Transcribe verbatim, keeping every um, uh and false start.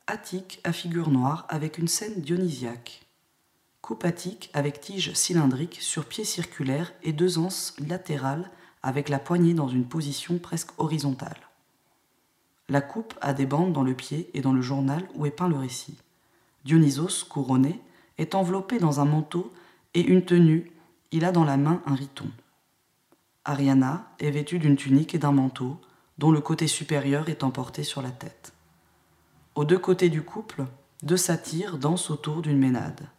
attique à figure noire avec une scène dionysiaque. Coupe attique avec tige cylindrique sur pied circulaire et deux anses latérales avec la poignée dans une position presque horizontale. La coupe a des bandes dans le pied et dans le journal où est peint le récit. Dionysos, couronné, est enveloppé dans un manteau et une tenue, il a dans la main un riton. Ariana est vêtue d'une tunique et d'un manteau, dont le côté supérieur est emporté sur la tête. Aux deux côtés du couple, deux satyres dansent autour d'une ménade.